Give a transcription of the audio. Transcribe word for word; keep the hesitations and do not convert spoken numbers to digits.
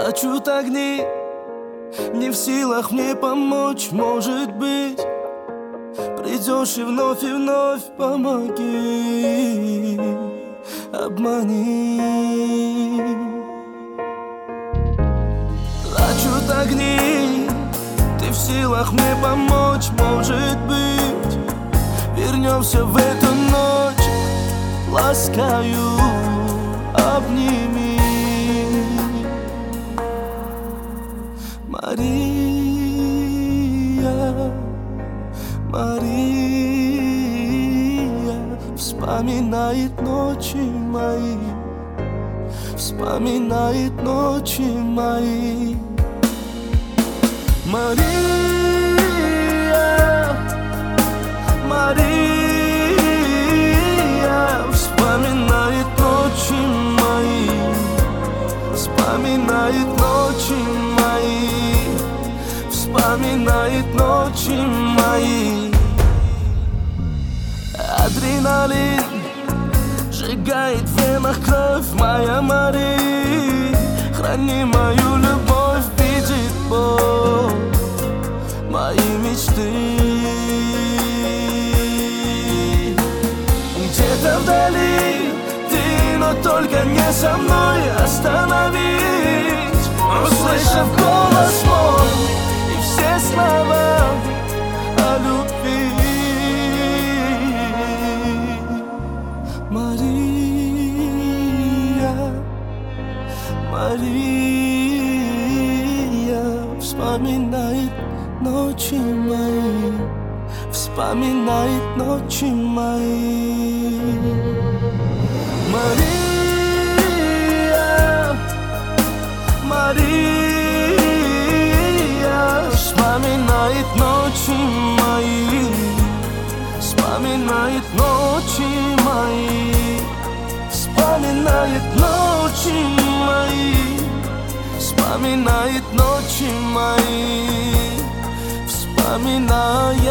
Плачут огни, не в силах мне помочь. Может быть, придешь и вновь и вновь помоги, обмани. Плачут огни, ты в силах мне помочь. Может быть, вернемся в эту ночь. Ласкаю, обними. Мария, Мария вспоминает ночи мои, вспоминает ночи мои. Мария, Мария вспоминает ночи мои, вспоминает ночи мои, вспоминает ночи мои. Адреналин сжигает в венах кровь. Моя Мария, храни мою любовь, видит Бог мои мечты. Где-то вдали ты, но только не со мной. Остановить, услышав голос мой и все слова о любви. Мария, Мария вспоминает ночи мои, вспоминает ночи мои. Мария, Мария вспоминает ночи мои, вспоминает ночи мои, вспоминает ночи мои, вспоминает ночи мои, вспоминает.